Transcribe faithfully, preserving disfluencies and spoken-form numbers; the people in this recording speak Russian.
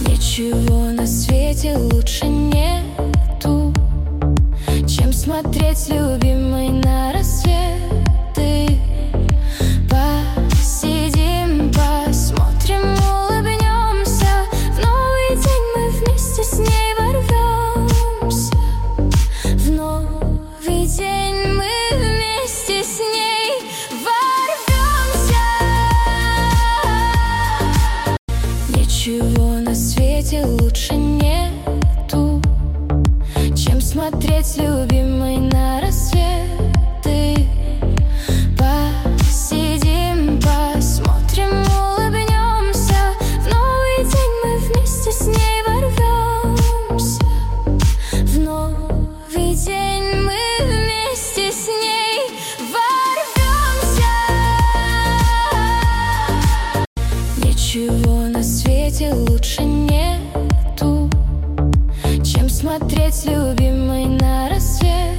Ничего на свете лучше нету, чем смотреть с любимой на рассветы. Посидим, посмотрим, улыбнемся. В новый день мы вместе с ней ворвемся. В новый день мы вместе с ней ворвемся. Ничего на свете лучше нету, чем смотреть с любимой на рассветы. Посидим, посмотрим, улыбнемся. В новый день мы вместе с ней ворвемся. В новый день мы вместе с ней ворвемся. Ничего на свете лучше нету, чем смотреть с любимой на рассвет.